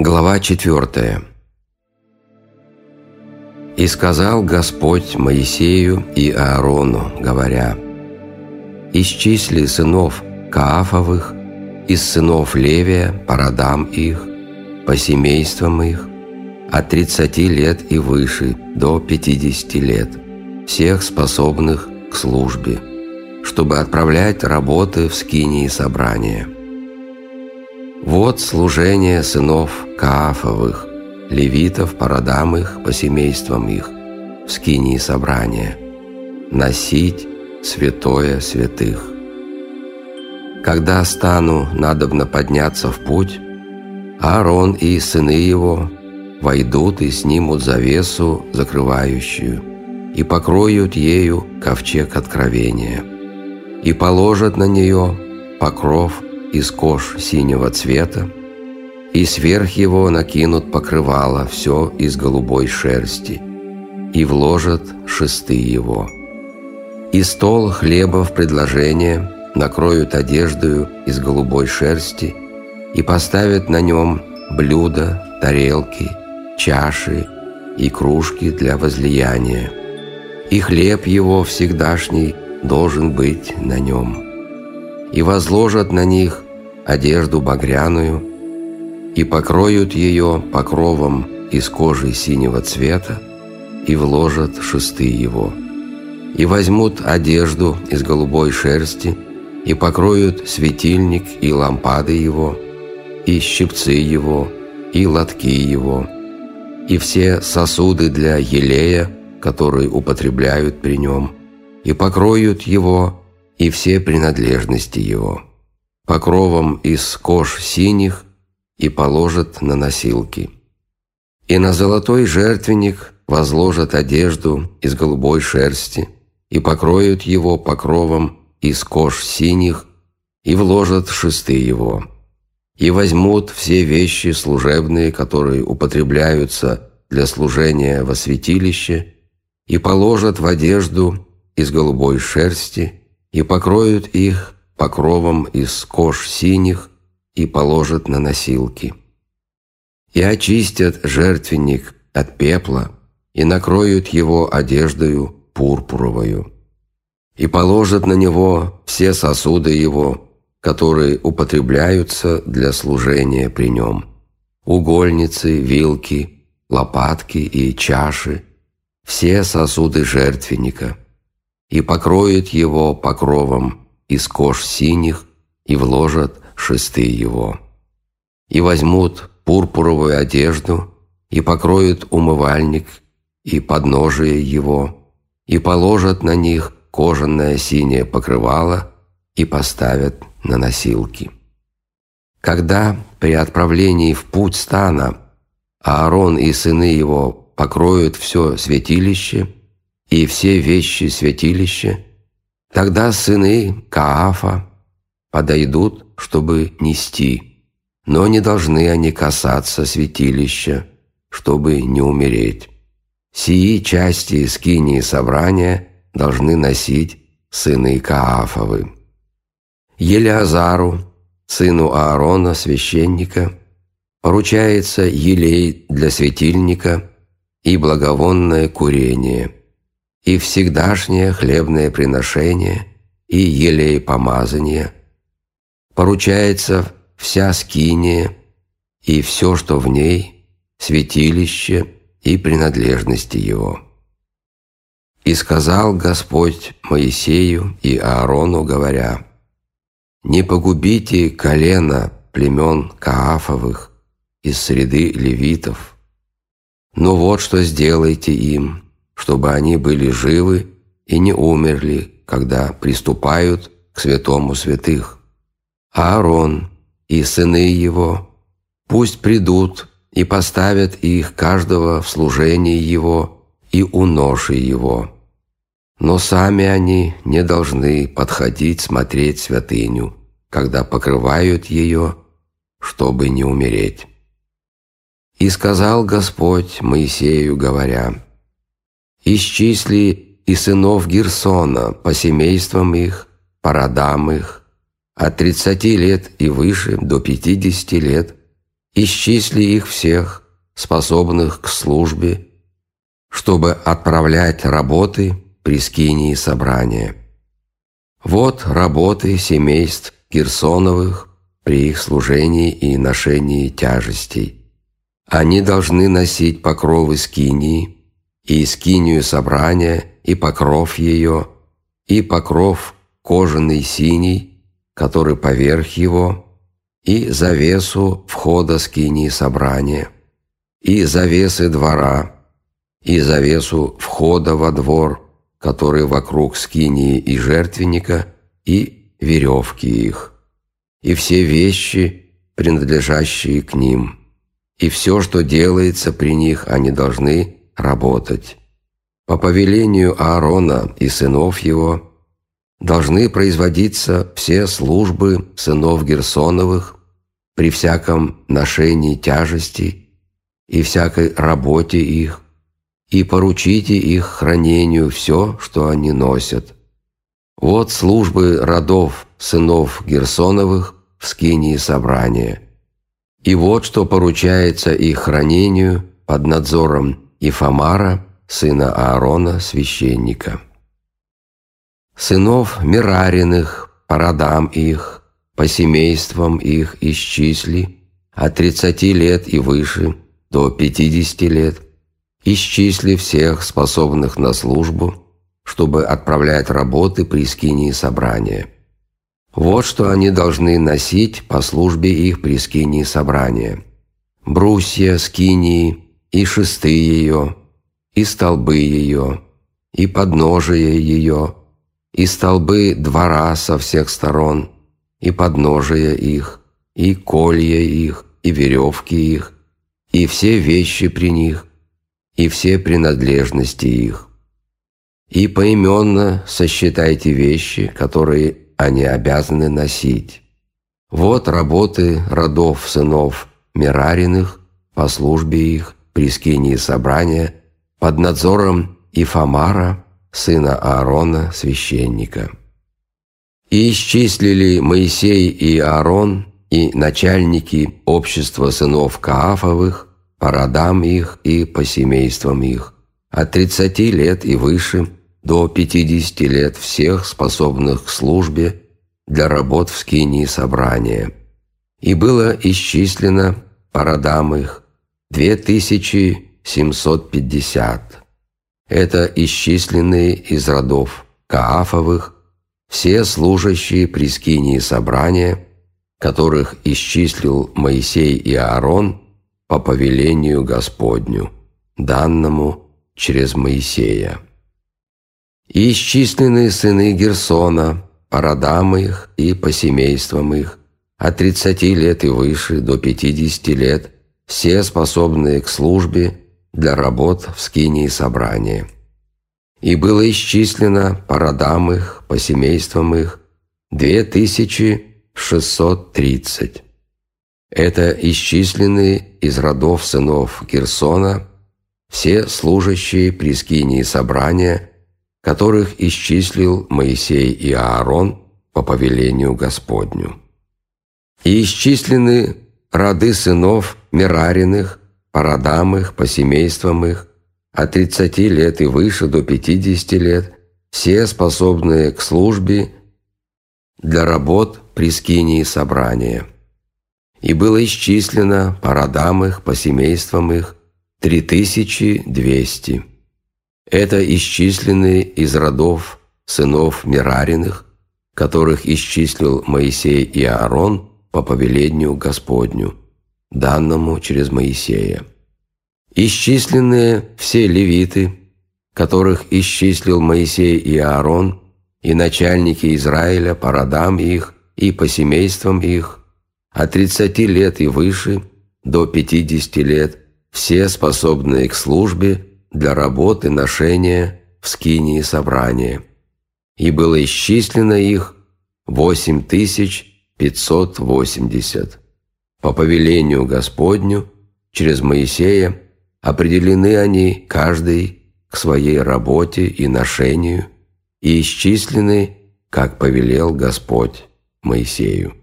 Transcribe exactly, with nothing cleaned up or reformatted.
Глава четвертая. «И сказал Господь Моисею и Аарону, говоря: исчисли сынов Каафовых из сынов Левия по родам их, по семействам их, от тридцати лет и выше до пятидесяти лет, всех способных к службе, чтобы отправлять работы в скинии собрания. Вот служение сынов Каафовых, левитов по родам их, по семействам их, в скинии собрания, носить святое святых. Когда стану надобно подняться в путь, Аарон и сыны его войдут и снимут завесу, закрывающую, и покроют ею ковчег откровения, и положат на нее покров из кож синего цвета, и сверх его накинут покрывало все из голубой шерсти, и вложат шесты его. И стол хлеба в предложение накроют одеждою из голубой шерсти, и поставят на нем блюда, тарелки, чаши и кружки для возлияния, и хлеб его всегдашний должен быть на нем. И возложат на них одежду багряную, и покроют ее покровом из кожи синего цвета, и вложат шесты его. И возьмут одежду из голубой шерсти, и покроют светильник и лампады его, и щипцы его, и лотки его, и все сосуды для елея, которые употребляют при нем, и покроют его, и все принадлежности его, покровом из кож синих, и положат на носилки. И на золотой жертвенник возложат одежду из голубой шерсти, и покроют его покровом из кож синих, и вложат шесты его. И возьмут все вещи служебные, которые употребляются для служения во святилище, и положат в одежду из голубой шерсти, и покроют их покровом из кож синих, и положат на носилки. И очистят жертвенник от пепла, и накроют его одеждою пурпуровою, и положат на него все сосуды его, которые употребляются для служения при нем: угольницы, вилки, лопатки и чаши, все сосуды жертвенника, и покроют его покровом из кож синих, и вложат шесты его. И возьмут пурпуровую одежду, и покроют умывальник и подножие его, и положат на них кожаное синее покрывало, и поставят на носилки. Когда при отправлении в путь стана Аарон и сыны его покроют все святилище и все вещи святилища, тогда сыны Каафа подойдут, чтобы нести, но не должны они касаться святилища, чтобы не умереть. Сии части скинии собрания должны носить сыны Каафовы. Елеазару, сыну Аарона, священника, поручается елей для светильника и благовонное курение, и всегдашнее хлебное приношение, и елей помазания. Поручается вся скиния и все, что в ней, святилище и принадлежности его. И сказал Господь Моисею и Аарону, говоря: не погубите колено племен Каафовых из среды левитов, но вот что сделайте им, чтобы они были живы и не умерли, когда приступают к святому святых. Аарон и сыны его пусть придут и поставят их каждого в служении его и у ноши его. Но сами они не должны подходить смотреть святыню, когда покрывают ее, чтобы не умереть. И сказал Господь Моисею, говоря: исчисли и сынов Герсона по семействам их, по родам их, от тридцати лет и выше до пятидесяти лет, исчисли их всех, способных к службе, чтобы отправлять работы при скинии собрания. Вот работы семейств Герсоновых при их служении и ношении тяжестей. Они должны носить покровы скинии, и скинию собрания, и покров ее, и покров кожаный синий, который поверх его, и завесу входа скинии собрания, и завесы двора, и завесу входа во двор, который вокруг скинии и жертвенника, и веревки их, и все вещи, принадлежащие к ним, и все, что делается при них, они должны работать. По повелению Аарона и сынов его должны производиться все службы сынов Герсоновых при всяком ношении тяжести и всякой работе их, и поручите их хранению все, что они носят. Вот службы родов сынов Герсоновых в скинии собрания. И вот что поручается их хранению под надзором Ифамара, сына Аарона, священника. Сынов Мерариных по родам их, по семействам их исчисли от тридцати лет и выше до пятидесяти лет, исчисли всех, способных на службу, чтобы отправлять работы при скинии собрания. Вот что они должны носить по службе их при скинии собрания: брусья скинии, и шесты ее, и столбы ее, и подножие ее, и столбы двора со всех сторон, и подножия их, и колья их, и веревки их, и все вещи при них, и все принадлежности их. И поименно сосчитайте вещи, которые они обязаны носить. Вот работы родов сынов Мерариных по службе их при скинии собрания под надзором Ифамара, сына Аарона, священника. И исчислили Моисей и Аарон, и начальники общества сынов Каафовых по родам их и по семействам их, от тридцати лет и выше до пятидесяти лет, всех, способных к службе для работ в скинии собрания. И было исчислено по родам их две тысячи семьсот пятьдесят. Это исчисленные из родов Каафовых все служащие при скинии собрания, которых исчислил Моисей и Аарон по повелению Господню, данному через Моисея. И исчисленные сыны Герсона по родам их и по семействам их, от тридцати лет и выше до пятидесяти лет, все способные к службе для работ в скинии собрания. И было исчислено по родам их, по семействам их, две тысячи шестьсот тридцать. Это исчисленные из родов сынов Герсона все служащие при скинии собрания, которых исчислил Моисей и Аарон по повелению Господню. И исчислены роды сынов Мерариных по родам их, по семействам их, от тридцати лет и выше до пятидесяти лет, все способные к службе для работ при скинии собрания. И было исчислено по родам их, по семействам их, три тысячи двести. Это исчисленные из родов сынов Мерариных, которых исчислил Моисей и Аарон по повелению Господню, данному через Моисея. Исчисленные все левиты, которых исчислил Моисей и Аарон, и начальники Израиля по родам их и по семействам их, от тридцати лет и выше до пятидесяти лет, все способные к службе для работы ношения в скинии собрания. И было исчислено их восемь тысяч пятьсот восемьдесят. По повелению Господню через Моисея определены они каждый к своей работе и ношению, и исчислены, как повелел Господь Моисею.